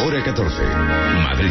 Hora 14. Madrid.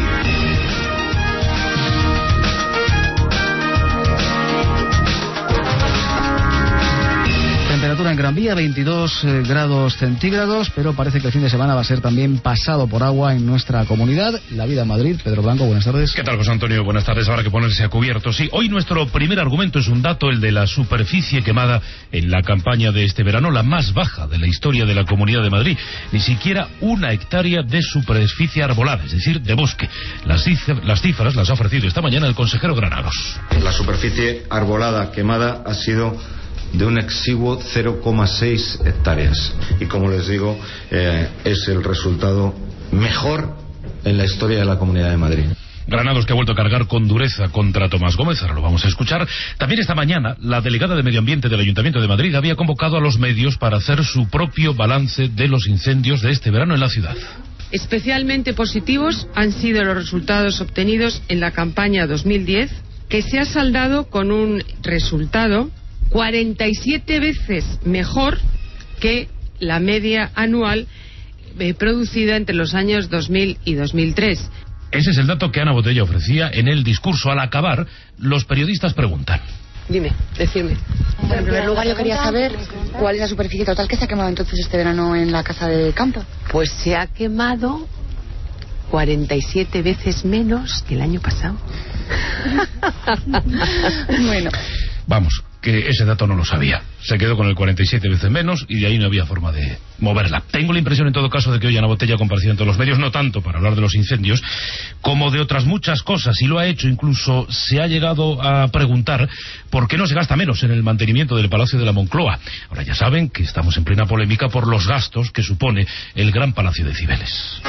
Temperatura en Gran Vía, 22 grados centígrados, pero parece que el fin de semana va a ser también pasado por agua en nuestra comunidad. La vida en Madrid. Pedro Blanco, buenas tardes. ¿Qué tal, José Antonio? Buenas tardes. Habrá que ponerse a cubierto. Sí, hoy nuestro primer argumento es un dato, el de la superficie quemada en la campaña de este verano, la más baja de la historia de la Comunidad de Madrid. Ni siquiera 1 hectárea de superficie arbolada, es decir, de bosque. Las cifras las ha ofrecido esta mañana el consejero Granados. La superficie arbolada quemada ha sido de un exiguo 0,6 hectáreas. Y como les digo, es el resultado mejor en la historia de la Comunidad de Madrid. Granados, que ha vuelto a cargar con dureza contra Tomás Gómez, ahora lo vamos a escuchar. También esta mañana, la delegada de Medio Ambiente del Ayuntamiento de Madrid había convocado a los medios para hacer su propio balance de los incendios de este verano en la ciudad. Especialmente positivos han sido los resultados obtenidos en la campaña 2010, que se ha saldado con un resultado 47 veces mejor que la media anual producida entre los años 2000 y 2003. Ese es el dato que Ana Botella ofrecía en el discurso. Al acabar, los periodistas preguntan. Dime, decirme. En primer lugar, yo quería saber cuál es la superficie total que se ha quemado entonces este verano en la casa de campo. Pues se ha quemado 47 veces menos que el año pasado. Bueno. Vamos, que ese dato no lo sabía. Se quedó con el 47 veces menos y de ahí no había forma de moverla. Tengo la impresión en todo caso de que hoy Ana Botella ha comparecido en todos los medios, no tanto para hablar de los incendios, como de otras muchas cosas, y lo ha hecho. Incluso se ha llegado a preguntar por qué no se gasta menos en el mantenimiento del Palacio de la Moncloa. Ahora ya saben que estamos en plena polémica por los gastos que supone el Gran Palacio de Cibeles.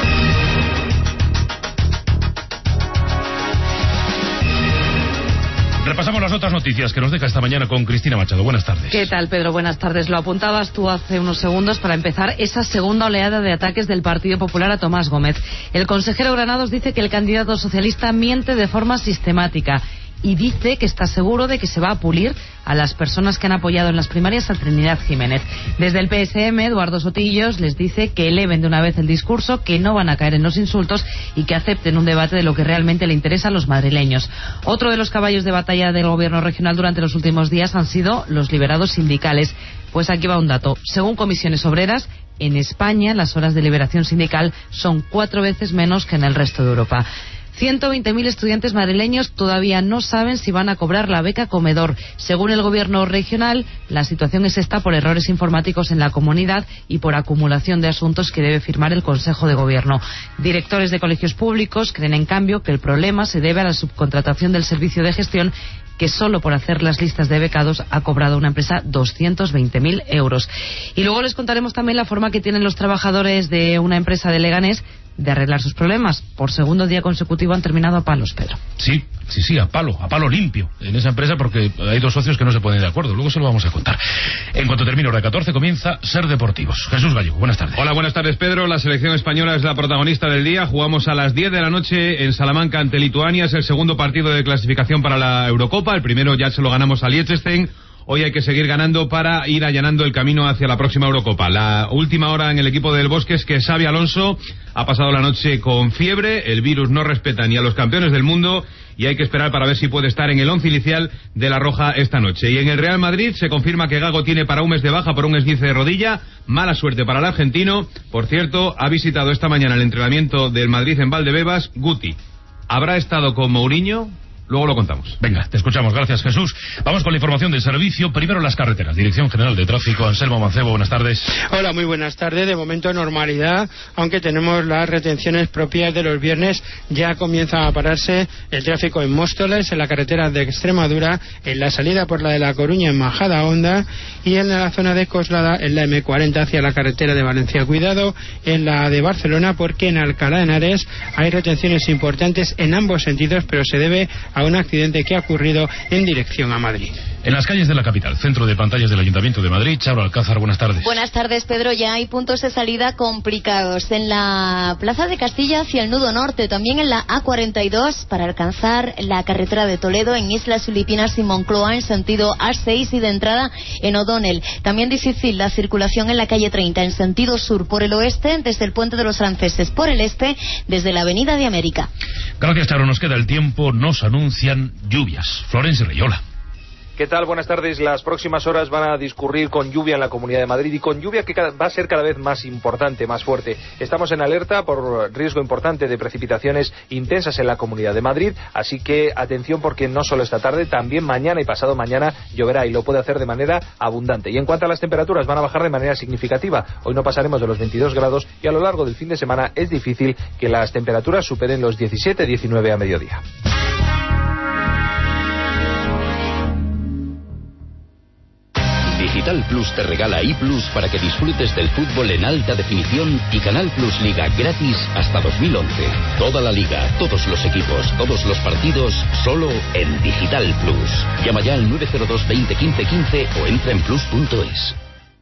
Repasamos las otras noticias que nos deja esta mañana con Cristina Machado. Buenas tardes. ¿Qué tal, Pedro? Buenas tardes. Lo apuntabas tú hace unos segundos para empezar esa segunda oleada de ataques del Partido Popular a Tomás Gómez. El consejero Granados dice que el candidato socialista miente de forma sistemática y dice que está seguro de que se va a pulir a las personas que han apoyado en las primarias a Trinidad Jiménez. Desde el PSM, Eduardo Sotillos les dice que eleven de una vez el discurso, que no van a caer en los insultos y que acepten un debate de lo que realmente le interesa a los madrileños. Otro de los caballos de batalla del gobierno regional durante los últimos días han sido los liberados sindicales. Pues aquí va un dato. Según Comisiones Obreras, en España las horas de liberación sindical son 4 veces menos que en el resto de Europa. 120.000 estudiantes madrileños todavía no saben si van a cobrar la beca comedor. Según el gobierno regional, la situación es esta por errores informáticos en la comunidad y por acumulación de asuntos que debe firmar el Consejo de Gobierno. Directores de colegios públicos creen, en cambio, que el problema se debe a la subcontratación del servicio de gestión, que solo por hacer las listas de becados ha cobrado una empresa 220.000 euros. Y luego les contaremos también la forma que tienen los trabajadores de una empresa de Leganés de arreglar sus problemas. Por segundo día consecutivo han terminado a palos, Pedro. Sí, a palo limpio en esa empresa, porque hay 2 socios que no se ponen de acuerdo. Luego se lo vamos a contar. En cuanto termine hora 14 comienza Ser Deportivos. Jesús Gallego, buenas tardes. Hola, buenas tardes, Pedro. La selección española es la protagonista del día. Jugamos a las 10 de la noche en Salamanca ante Lituania. Es el segundo partido de clasificación para la Eurocopa. El primero ya se lo ganamos a Liechtenstein. Hoy hay que seguir ganando para ir allanando el camino hacia la próxima Eurocopa. La última hora en el equipo del Bosque es que Xabi Alonso ha pasado la noche con fiebre. El virus no respeta ni a los campeones del mundo y hay que esperar para ver si puede estar en el 11 inicial de la Roja esta noche. Y en el Real Madrid se confirma que Gago tiene para un mes de baja por un esguince de rodilla. Mala suerte para el argentino. Por cierto, ha visitado esta mañana el entrenamiento del Madrid en Valdebebas Guti. ¿Habrá estado con Mourinho? Luego lo contamos. Venga, te escuchamos. Gracias, Jesús. Vamos con la información del servicio. Primero las carreteras. Dirección General de Tráfico. Anselmo Mancebo, buenas tardes. Hola, muy buenas tardes. De momento normalidad, aunque tenemos las retenciones propias de los viernes. Ya comienza a pararse el tráfico en Móstoles, en la carretera de Extremadura, en la salida por la de La Coruña en Majadahonda y en la zona de Coslada en la M40 hacia la carretera de Valencia. Cuidado en la de Barcelona, porque en Alcalá de Henares hay retenciones importantes en ambos sentidos, pero se debe a un accidente que ha ocurrido en dirección a Madrid. En las calles de la capital, centro de pantallas del Ayuntamiento de Madrid, Charo Alcázar, buenas tardes. Buenas tardes, Pedro. Ya hay puntos de salida complicados en la Plaza de Castilla hacia el nudo norte, también en la A42 para alcanzar la carretera de Toledo, en Islas Filipinas y Moncloa en sentido A6 y de entrada en O'Donnell. También difícil la circulación en la calle 30 en sentido sur por el oeste desde el Puente de los Franceses, por el este desde la Avenida de América. Gracias, Charo. Nos queda el tiempo. Nos anuncian lluvias. Florencio Reyola. ¿Qué tal? Buenas tardes. Las próximas horas van a discurrir con lluvia en la Comunidad de Madrid y con lluvia que va a ser cada vez más importante, más fuerte. Estamos en alerta por riesgo importante de precipitaciones intensas en la Comunidad de Madrid, así que atención porque no solo esta tarde, también mañana y pasado mañana lloverá y lo puede hacer de manera abundante. Y en cuanto a las temperaturas, van a bajar de manera significativa. Hoy no pasaremos de los 22 grados y a lo largo del fin de semana es difícil que las temperaturas superen los 17-19 a mediodía. Digital Plus te regala iPlus para que disfrutes del fútbol en alta definición y Canal Plus Liga gratis hasta 2011. Toda la liga, todos los equipos, todos los partidos, solo en Digital Plus. Llama ya al 902 20 15 15 o entra en plus.es.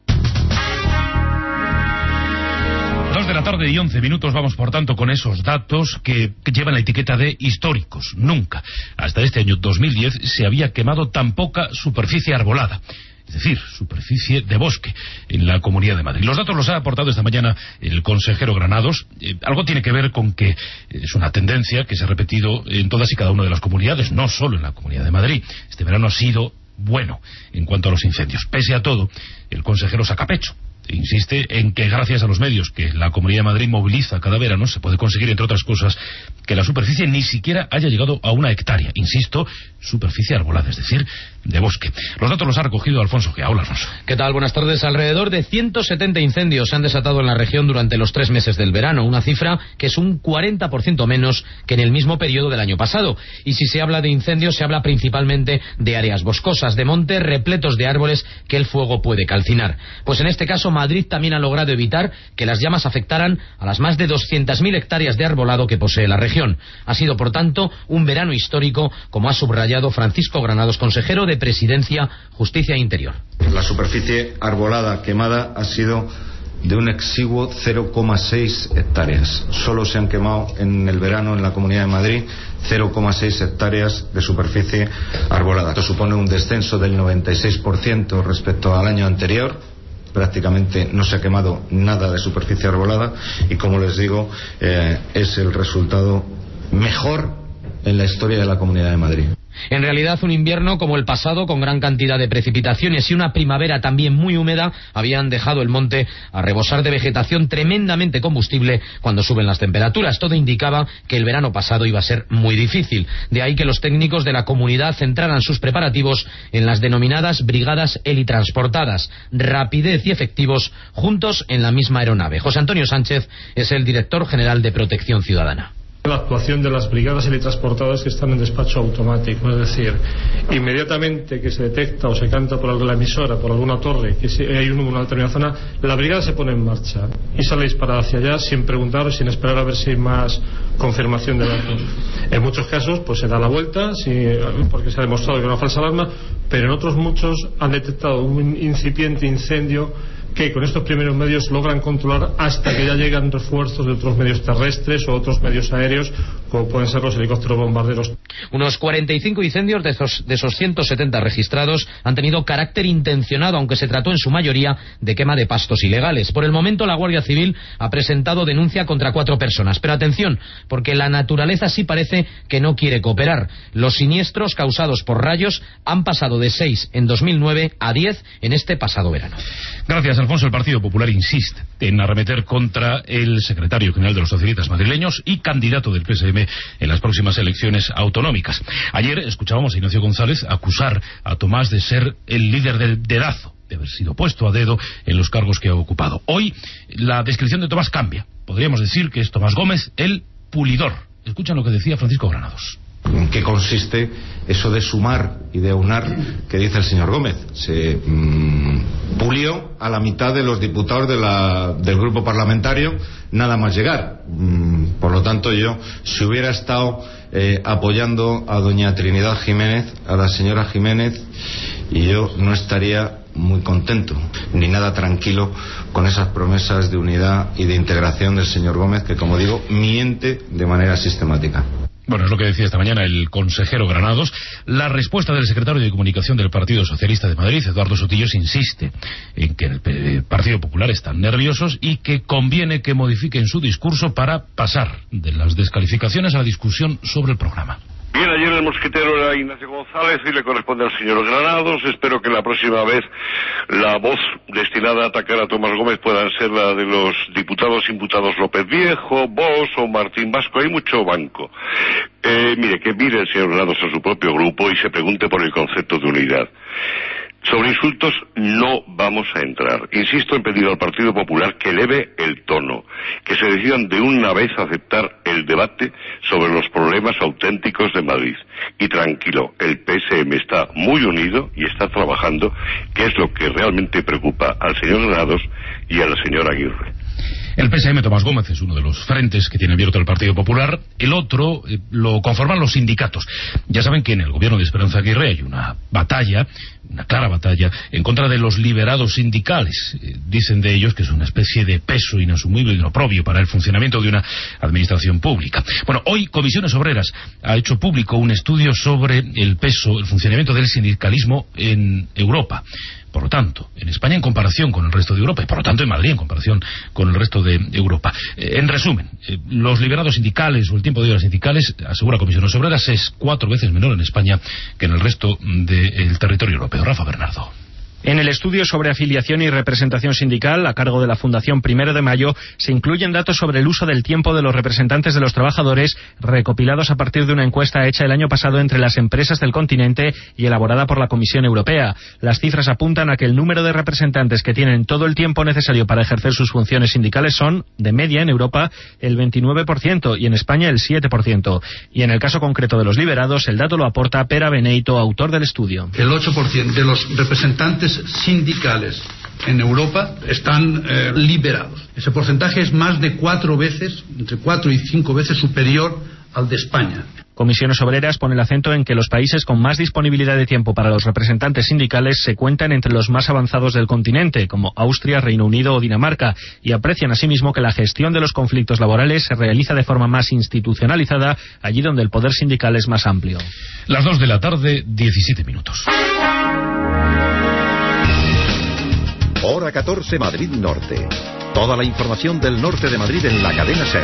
2 de la tarde y 11 minutos, vamos por tanto con esos datos que llevan la etiqueta de históricos. Nunca, hasta este año 2010, se había quemado tan poca superficie arbolada. Es decir, superficie de bosque en la Comunidad de Madrid. Los datos los ha aportado esta mañana el consejero Granados. Algo tiene que ver con que es una tendencia que se ha repetido en todas y cada una de las comunidades, no solo en la Comunidad de Madrid. Este verano ha sido bueno en cuanto a los incendios. Pese a todo, el consejero saca pecho. Insiste en que gracias a los medios que la Comunidad de Madrid moviliza cada verano se puede conseguir, entre otras cosas, que la superficie ni siquiera haya llegado a 1 hectárea. Insisto, superficie arbolada, es decir, de bosque. Los datos los ha recogido Alfonso Gea. Hola, Alfonso. ¿Qué tal? Buenas tardes. Alrededor de 170 incendios se han desatado en la región durante los 3 meses del verano, una cifra que es un 40% menos que en el mismo periodo del año pasado. Y si se habla de incendios, se habla principalmente de áreas boscosas, de montes repletos de árboles que el fuego puede calcinar. Pues en este caso, Madrid también ha logrado evitar que las llamas afectaran a las más de 200.000 hectáreas de arbolado que posee la región. Ha sido, por tanto, un verano histórico, como ha subrayado Francisco Granados, consejero de Presidencia, Justicia e Interior. La superficie arbolada quemada ha sido de un exiguo 0,6 hectáreas. Solo se han quemado en el verano en la Comunidad de Madrid 0,6 hectáreas de superficie arbolada. Esto supone un descenso del 96% respecto al año anterior. Prácticamente no se ha quemado nada de superficie arbolada y, como les digo, es el resultado mejor en la historia de la Comunidad de Madrid. En realidad, un invierno como el pasado, con gran cantidad de precipitaciones y una primavera también muy húmeda, habían dejado el monte a rebosar de vegetación tremendamente combustible cuando suben las temperaturas. Todo indicaba que el verano pasado iba a ser muy difícil. De ahí que los técnicos de la comunidad centraran sus preparativos en las denominadas brigadas helitransportadas. Rapidez y efectivos juntos en la misma aeronave. José Antonio Sánchez es el director general de Protección Ciudadana. La actuación de las brigadas helitransportadas que están en despacho automático, es decir, inmediatamente que se detecta o se canta por la emisora, por alguna torre, que hay un humo en una determinada zona, la brigada se pone en marcha y sale disparada hacia allá sin preguntar o sin esperar a ver si hay más confirmación de datos. En muchos casos pues se da la vuelta porque se ha demostrado que era una falsa alarma, pero en otros muchos han detectado un incipiente incendio que con estos primeros medios logran controlar hasta que ya llegan refuerzos de otros medios terrestres o otros medios aéreos, como pueden ser los helicópteros bombarderos. Unos 45 incendios de esos 170 registrados han tenido carácter intencionado, aunque se trató en su mayoría de quema de pastos ilegales. Por el momento, la Guardia Civil ha presentado denuncia contra 4 personas. Pero atención, porque la naturaleza sí parece que no quiere cooperar. Los siniestros causados por rayos han pasado de 6 en 2009 a 10 en este pasado verano. Gracias, Alfonso. El Partido Popular insiste en arremeter contra el secretario general de los socialistas madrileños y candidato del PSM en las próximas elecciones autonómicas. Ayer escuchábamos a Ignacio González acusar a Tomás de ser el líder del dedazo, de haber sido puesto a dedo en los cargos que ha ocupado. Hoy la descripción de Tomás cambia. Podríamos decir que es Tomás Gómez el pulidor. Escuchan lo que decía Francisco Granados. ¿En qué consiste eso de sumar y de aunar que dice el señor Gómez? Se pulió a la mitad de los diputados del grupo parlamentario nada más llegar. Por lo tanto, yo, si hubiera estado apoyando a doña Trinidad Jiménez, a la señora Jiménez, y yo no estaría muy contento ni nada tranquilo con esas promesas de unidad y de integración del señor Gómez, que, como digo, miente de manera sistemática. Bueno, es lo que decía esta mañana el consejero Granados. La respuesta del secretario de Comunicación del Partido Socialista de Madrid, Eduardo Sotillos, insiste en que en el Partido Popular están nerviosos y que conviene que modifiquen su discurso para pasar de las descalificaciones a la discusión sobre el programa. Bien, ayer el mosquetero era Ignacio González y le corresponde al señor Granados. Espero que la próxima vez la voz destinada a atacar a Tomás Gómez puedan ser la de los diputados imputados López Viejo, Bosch o Martín Vasco. Hay mucho banco. Mire, que mire el señor Granados a su propio grupo y se pregunte por el concepto de unidad. Sobre insultos no vamos a entrar. Insisto en pedir al Partido Popular que eleve el tono, que se decidan de una vez a aceptar el debate sobre los problemas auténticos de Madrid. Y tranquilo, el PSM está muy unido y está trabajando, que es lo que realmente preocupa al señor Granados y a la señora Aguirre. El PSM, Tomás Gómez, es uno de los frentes que tiene abierto el Partido Popular. El otro lo conforman los sindicatos. Ya saben que en el gobierno de Esperanza Aguirre hay una batalla, una clara batalla, en contra de los liberados sindicales. Dicen de ellos que es una especie de peso inasumible y oprobio para el funcionamiento de una administración pública. Bueno, hoy Comisiones Obreras ha hecho público un estudio sobre el peso, el funcionamiento del sindicalismo en Europa. Por lo tanto, en España en comparación con el resto de Europa, y por lo tanto en Madrid en comparación con el resto de Europa. En resumen, los liberados sindicales o el tiempo de horas sindicales, asegura Comisiones Obreras, es 4 veces menor en España que en el resto del territorio europeo. Rafa Bernardo. En el estudio sobre afiliación y representación sindical, a cargo de la Fundación 1 de Mayo, se incluyen datos sobre el uso del tiempo de los representantes de los trabajadores, recopilados a partir de una encuesta hecha el año pasado entre las empresas del continente y elaborada por la Comisión Europea. Las cifras apuntan a que el número de representantes que tienen todo el tiempo necesario para ejercer sus funciones sindicales son, de media en Europa, el 29% y en España el 7%. Y en el caso concreto de los liberados, el dato lo aporta Pera Beneito, autor del estudio. El 8% de los representantes sindicales en Europa están liberados. Ese porcentaje es más de 4 veces, entre 4 y 5 veces superior al de España. Comisiones Obreras pone el acento en que los países con más disponibilidad de tiempo para los representantes sindicales se cuentan entre los más avanzados del continente, como Austria, Reino Unido o Dinamarca, y aprecian asimismo que la gestión de los conflictos laborales se realiza de forma más institucionalizada allí donde el poder sindical es más amplio. Las 2 de la tarde, 17 minutos. Hora 14, Madrid Norte. Toda la información del norte de Madrid en la cadena SER.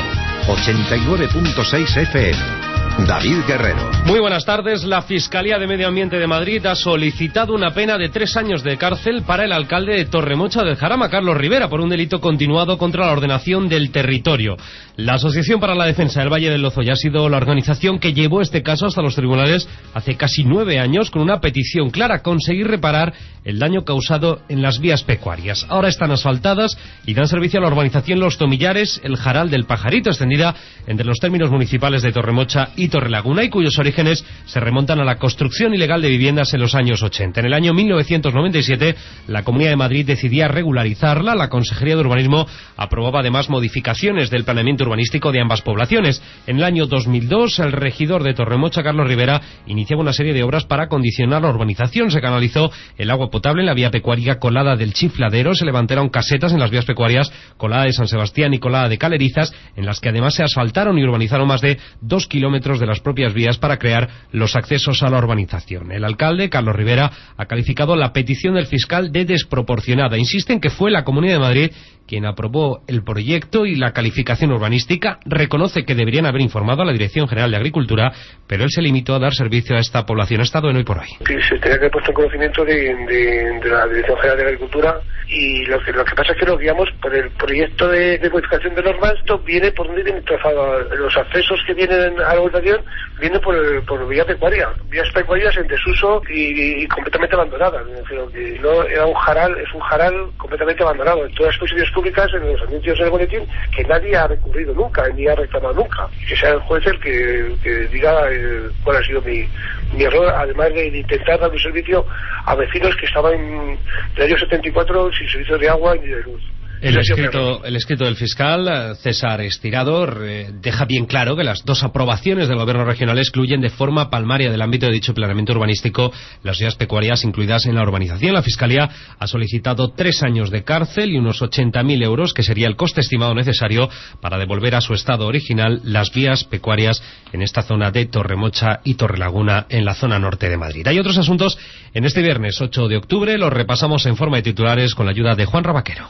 89.6 FM. David Guerrero. Muy buenas tardes. La Fiscalía de Medio Ambiente de Madrid ha solicitado una pena de 3 años de cárcel para el alcalde de Torremocha del Jarama, Carlos Rivera, por un delito continuado contra la ordenación del territorio. La Asociación para la Defensa del Valle del Lozoya ha sido la organización que llevó este caso hasta los tribunales hace casi 9 años con una petición clara: conseguir reparar el daño causado en las vías pecuarias. Ahora están asfaltadas y dan servicio a la urbanización Los Tomillares, el Jaral del Pajarito, extendida entre los términos municipales de Torremocha y Torrelaguna, y cuyos orígenes se remontan a la construcción ilegal de viviendas en los años 80. En el año 1997, la Comunidad de Madrid decidía regularizarla. La Consejería de Urbanismo aprobaba además modificaciones del planeamiento urbanístico de ambas poblaciones. En el año 2002, el regidor de Torremocha, Carlos Rivera, iniciaba una serie de obras para acondicionar la urbanización. Se canalizó el agua potable en la vía pecuaria Colada del Chifladero, se levantaron casetas en las vías pecuarias Colada de San Sebastián y Colada de Calerizas, en las que además se asfaltaron y urbanizaron más de 2 kilómetros de las propias vías para crear los accesos a la urbanización. El alcalde, Carlos Rivera, ha calificado la petición del fiscal de desproporcionada. Insiste en que fue la Comunidad de Madrid quien aprobó el proyecto y la calificación urbanística. Reconoce que deberían haber informado a la Dirección General de Agricultura, pero él se limitó a dar servicio a esta población. Ha estado en Hoy por Hoy. Se tenía que haber puesto en conocimiento de la Dirección General de Agricultura, y lo que pasa es que nos guiamos por el proyecto de modificación de normas. Esto viene por donde viene trazado. Los accesos que vienen a la urbanización vienen por vía pecuaria, vías pecuarias en desuso y completamente abandonadas. Pero que no era es un jaral completamente abandonado. En todas las posiciones públicas, en los anuncios del boletín, que nadie ha recurrido nunca, ni ha reclamado nunca. Y que sea el juez el que diga cuál ha sido mi error, además de intentar dar un servicio a vecinos que estaban en el año 74 sin servicio de agua ni de luz. El escrito del fiscal César Estirado deja bien claro que las 2 aprobaciones del gobierno regional excluyen de forma palmaria del ámbito de dicho planeamiento urbanístico las vías pecuarias incluidas en la urbanización. La Fiscalía ha solicitado 3 años de cárcel y unos 80.000 euros, que sería el coste estimado necesario para devolver a su estado original las vías pecuarias en esta zona de Torremocha y Torrelaguna, en la zona norte de Madrid. Hay otros asuntos en este viernes 8 de octubre, los repasamos en forma de titulares con la ayuda de Juan Rabaquero.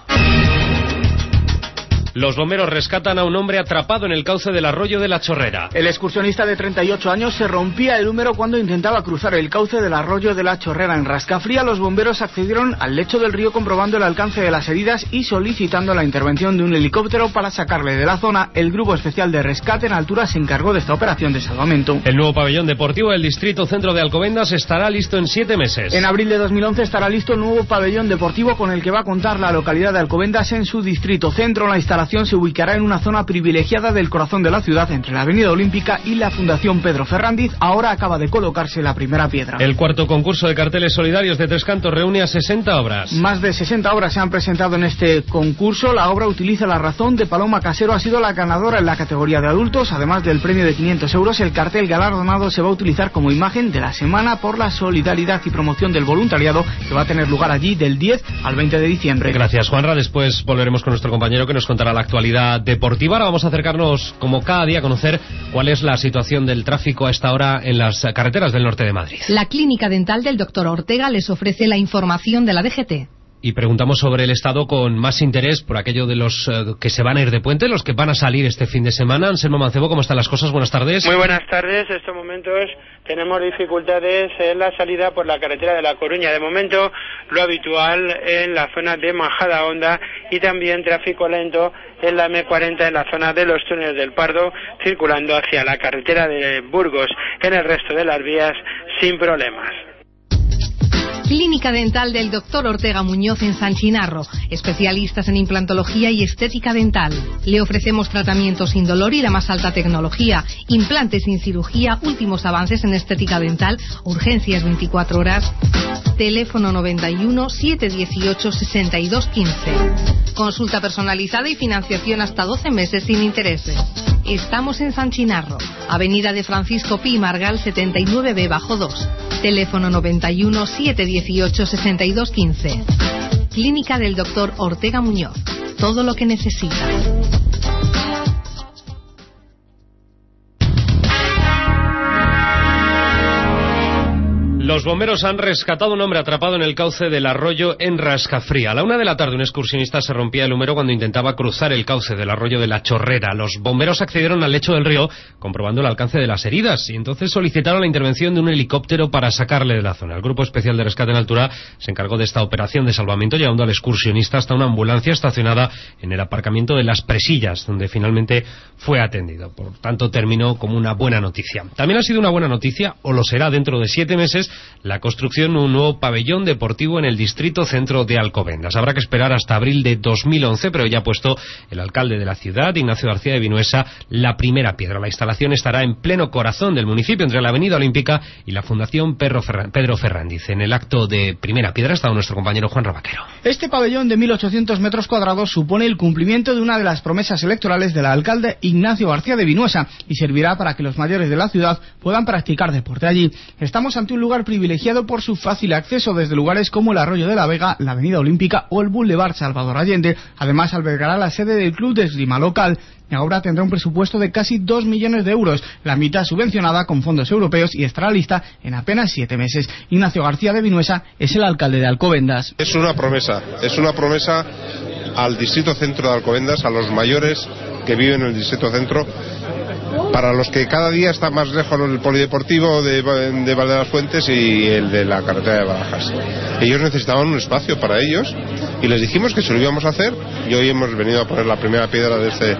Los bomberos rescatan a un hombre atrapado en el cauce del arroyo de la Chorrera. El excursionista de 38 años se rompía el húmero cuando intentaba cruzar el cauce del arroyo de la Chorrera en Rascafría. Los bomberos accedieron al lecho del río comprobando el alcance de las heridas y solicitando la intervención de un helicóptero para sacarle de la zona. El Grupo Especial de Rescate en Altura se encargó de esta operación de salvamento. El nuevo pabellón deportivo del Distrito Centro de Alcobendas estará listo en 7 meses. En abril de 2011 estará listo el nuevo pabellón deportivo con el que va a contar la localidad de Alcobendas en su Distrito Centro. La instalación se ubicará en una zona privilegiada del corazón de la ciudad, entre la Avenida Olímpica y la Fundación Pedro Ferrandiz. Ahora acaba de colocarse la primera piedra. El 4º concurso de carteles solidarios de Tres Cantos reúne a 60 obras. Más de 60 obras se han presentado en este concurso. La obra Utiliza la razón de Paloma Casero ha sido la ganadora en la categoría de adultos. Además del premio de 500 euros, el cartel galardonado se va a utilizar como imagen de la Semana por la Solidaridad y Promoción del Voluntariado, que va a tener lugar allí del 10 al 20 de diciembre. Gracias, Juanra. Después volveremos con nuestro compañero que nos contará la actualidad deportiva. Ahora vamos a acercarnos, como cada día, a conocer cuál es la situación del tráfico a esta hora en las carreteras del norte de Madrid. La clínica dental del Dr. Ortega les ofrece la información de la DGT. Y preguntamos sobre el estado con más interés por aquello de los que se van a ir de puente, los que van a salir este fin de semana. Anselmo Mancebo, ¿cómo están las cosas? Buenas tardes. Muy buenas tardes. En estos momentos tenemos dificultades en la salida por la carretera de La Coruña. De momento, lo habitual en la zona de Majadahonda y también tráfico lento en la M40 en la zona de los túneles del Pardo, circulando hacia la carretera de Burgos. En el resto de las vías, sin problemas. Clínica dental del Dr. Ortega Muñoz en San Chinarro, especialistas en implantología y estética dental. Le ofrecemos tratamientos sin dolor y la más alta tecnología, implantes sin cirugía, últimos avances en estética dental, urgencias 24 horas. Teléfono 91 718 6215. Consulta personalizada y financiación hasta 12 meses sin intereses. Estamos en San Chinarro, Avenida de Francisco Pi Margal 79B bajo 2. Teléfono 91 718 6215. Clínica del Dr. Ortega Muñoz. Todo lo que necesita. Los bomberos han rescatado a un hombre atrapado en el cauce del arroyo en Rascafría. A la 1 de la tarde un excursionista se rompía el húmero cuando intentaba cruzar el cauce del arroyo de la Chorrera. Los bomberos accedieron al lecho del río comprobando el alcance de las heridas y entonces solicitaron la intervención de un helicóptero para sacarle de la zona. El Grupo Especial de Rescate en Altura se encargó de esta operación de salvamento, llevando al excursionista hasta una ambulancia estacionada en el aparcamiento de Las Presillas, donde finalmente fue atendido. Por tanto, terminó como una buena noticia. También ha sido una buena noticia, o lo será dentro de 7 meses, la construcción de un nuevo pabellón deportivo en el Distrito Centro de Alcobendas. Habrá que esperar hasta abril de 2011, pero ya ha puesto el alcalde de la ciudad, Ignacio García de Vinuesa, la primera piedra. La instalación estará en pleno corazón del municipio, entre la Avenida Olímpica y la Fundación Pedro Ferrandiz. En el acto de primera piedra ha estado nuestro compañero Juan Rabaquero. Este pabellón de 1.800 metros cuadrados supone el cumplimiento de una de las promesas electorales del alcalde Ignacio García de Vinuesa y servirá para que los mayores de la ciudad puedan practicar deporte allí. Estamos ante un lugar privilegiado por su fácil acceso desde lugares como el Arroyo de la Vega, la Avenida Olímpica o el Boulevard Salvador Allende. Además, albergará la sede del Club de Esgrima local. La obra tendrá un presupuesto de casi 2 millones de euros, la mitad subvencionada con fondos europeos, y estará lista en apenas 7 meses. Ignacio García de Vinuesa es el alcalde de Alcobendas. Es una promesa al Distrito Centro de Alcobendas, a los mayores que viven en el Distrito Centro, para los que cada día está más lejos el polideportivo de Valde de las Fuentes y el de la carretera de Barajas. Ellos necesitaban un espacio para ellos y les dijimos que se lo íbamos a hacer, y hoy hemos venido a poner la primera piedra de este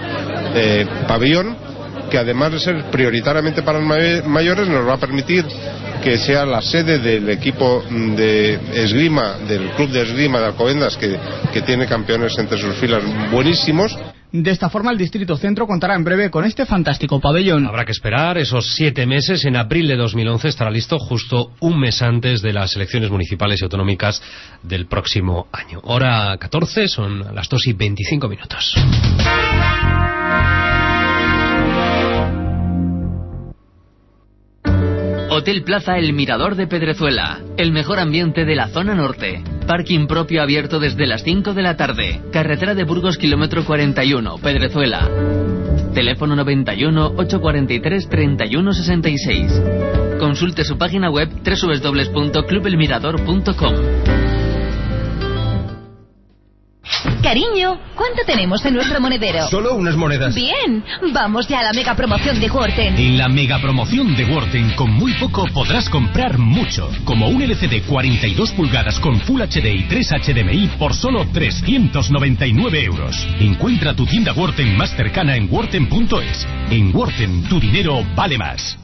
pabellón, que además de ser prioritariamente para los mayores, nos va a permitir que sea la sede del equipo de esgrima, del Club de Esgrima de Alcobendas, que tiene campeones entre sus filas buenísimos. De esta forma, el Distrito Centro contará en breve con este fantástico pabellón. Habrá que esperar esos 7 meses. En abril de 2011 estará listo, justo un mes antes de las elecciones municipales y autonómicas del próximo año. Hora 14, son las 2:25. Hotel Plaza El Mirador de Pedrezuela, el mejor ambiente de la zona norte. Parking propio abierto desde las 5 de la tarde. Carretera de Burgos, kilómetro 41, Pedrezuela. Teléfono 91 843 3166. Consulte su página web www.clubelmirador.com. Cariño, ¿cuánto tenemos en nuestro monedero? Solo unas monedas. Bien, vamos ya a la mega promoción de Worten. En la mega promoción de Worten, con muy poco podrás comprar mucho. Como un LCD 42 pulgadas con Full HD y 3 HDMI por solo 399 euros. Encuentra tu tienda Worten más cercana en worten.es. En Worten, tu dinero vale más.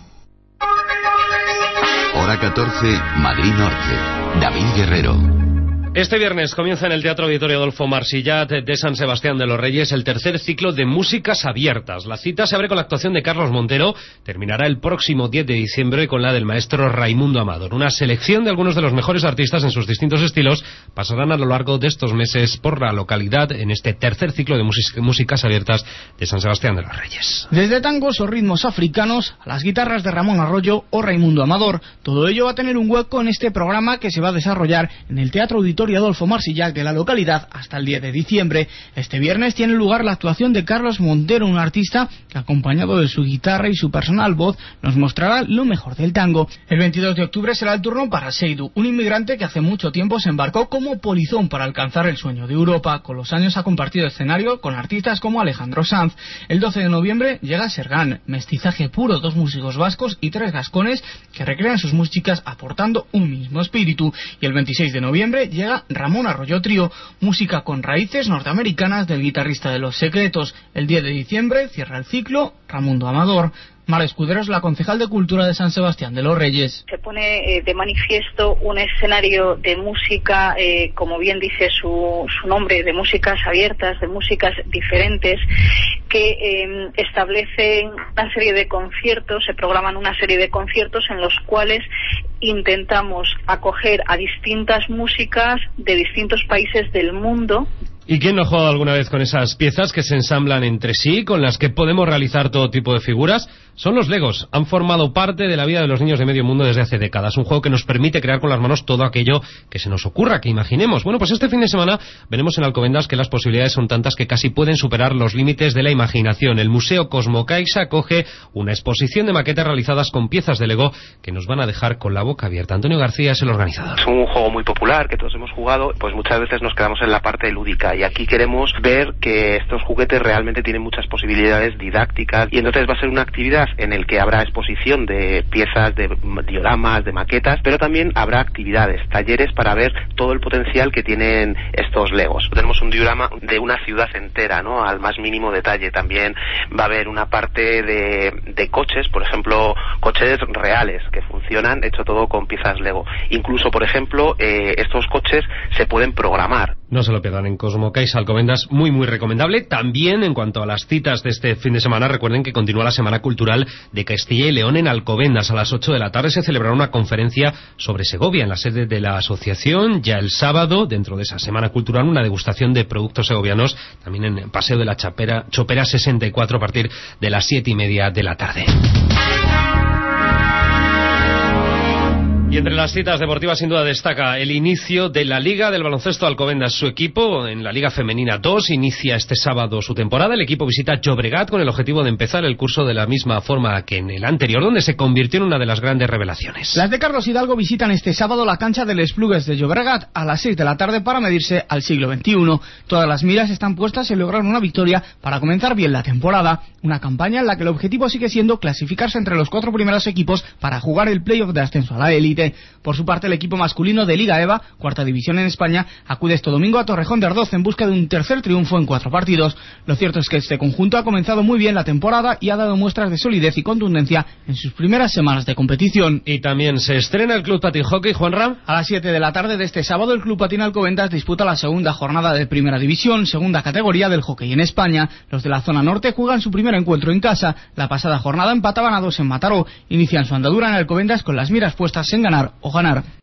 Hora 14, Madrid Norte. David Guerrero. Este viernes comienza en el Teatro Auditorio Adolfo Marsillat de San Sebastián de los Reyes el tercer ciclo de Músicas Abiertas. La cita se abre con la actuación de Carlos Montero, terminará el próximo 10 de diciembre con la del maestro Raimundo Amador. Una selección de algunos de los mejores artistas en sus distintos estilos pasarán a lo largo de estos meses por la localidad en este tercer ciclo de Músicas Abiertas de San Sebastián de los Reyes. Desde tangos o ritmos africanos a las guitarras de Ramón Arroyo o Raimundo Amador, todo ello va a tener un hueco en este programa que se va a desarrollar en el Teatro Auditorio Adolfo Marsillat de la localidad hasta el 10 de diciembre. Este viernes tiene lugar la actuación de Carlos Montero, un artista que, acompañado de su guitarra y su personal voz, nos mostrará lo mejor del tango. El 22 de octubre será el turno para Seidu, un inmigrante que hace mucho tiempo se embarcó como polizón para alcanzar el sueño de Europa. Con los años ha compartido escenario con artistas como Alejandro Sanz. El 12 de noviembre llega Sergán, mestizaje puro, 2 músicos vascos y 3 gascones que recrean sus músicas aportando un mismo espíritu. Y el 26 de noviembre llega Ramón Arroyo Trío, música con raíces norteamericanas del guitarrista de Los Secretos. El 10 de diciembre cierra el ciclo Raimundo Amador. Mara Escudero es la concejal de Cultura de San Sebastián de los Reyes. Se pone de manifiesto un escenario de música, como bien dice su nombre, de músicas abiertas, de músicas diferentes, que establecen una serie de conciertos, se programan una serie de conciertos en los cuales intentamos acoger a distintas músicas de distintos países del mundo. ¿Y quién no ha jugado alguna vez con esas piezas que se ensamblan entre sí, con las que podemos realizar todo tipo de figuras? Son los Legos. Han formado parte de la vida de los niños de medio mundo desde hace décadas. Un juego que nos permite crear con las manos todo aquello que se nos ocurra, que imaginemos. Bueno, pues este fin de semana veremos en Alcobendas que las posibilidades son tantas que casi pueden superar los límites de la imaginación. El Museo Cosmocaixa acoge una exposición de maquetas realizadas con piezas de Lego que nos van a dejar con la boca abierta. Antonio García es el organizador. Es un juego muy popular que todos hemos jugado, pues muchas veces nos quedamos en la parte lúdica. Y aquí queremos ver que estos juguetes realmente tienen muchas posibilidades didácticas y entonces va a ser una actividad en el que habrá exposición de piezas, de dioramas, de maquetas, pero también habrá actividades, talleres para ver todo el potencial que tienen estos Legos. Tenemos un diorama de una ciudad entera, ¿no? Al más mínimo detalle. También va a haber una parte de coches, por ejemplo, coches reales que funcionan, hecho todo con piezas Lego. Incluso, por ejemplo, estos coches se pueden programar. No se lo pierdan en Cosmocaixa Alcobendas, muy recomendable. También en cuanto a las citas de este fin de semana, recuerden que continúa la Semana Cultural de Castilla y León en Alcobendas. A las 8 de la tarde se celebrará una conferencia sobre Segovia en la sede de la asociación. Ya el sábado, dentro de esa Semana Cultural, una degustación de productos segovianos, también en el Paseo de la Chopera 64 a partir de las 7:30 de la tarde. Y entre las citas deportivas sin duda destaca el inicio de la Liga del Baloncesto Alcobendas. Su equipo en la Liga Femenina 2 inicia este sábado su temporada. El equipo visita Llobregat con el objetivo de empezar el curso de la misma forma que en el anterior, donde se convirtió en una de las grandes revelaciones. Las de Carlos Hidalgo visitan este sábado la cancha del Esplugues de Llobregat a las 6 de la tarde para medirse al siglo XXI. Todas las miras están puestas en lograr una victoria para comenzar bien la temporada. Una campaña en la que el objetivo sigue siendo clasificarse entre los 4 primeros equipos para jugar el playoff de ascenso a la élite. élite. Por su parte, el equipo masculino de Liga EVA, cuarta división en España, acude este domingo a Torrejón de Ardoz en busca de un tercer triunfo en 4 partidos. Lo cierto es que este conjunto ha comenzado muy bien la temporada y ha dado muestras de solidez y contundencia en sus primeras semanas de competición. Y también se estrena el Club Patín Hockey, Juanra. A las 7 de la tarde de este sábado, el Club Patín Alcobendas disputa la segunda jornada de Primera División, segunda categoría del hockey en España. Los de la zona norte juegan su primer encuentro en casa. La pasada jornada empataban a 2 en Mataró. Inician su andadura en Alcobendas con las miras puestas en ganar o ganar.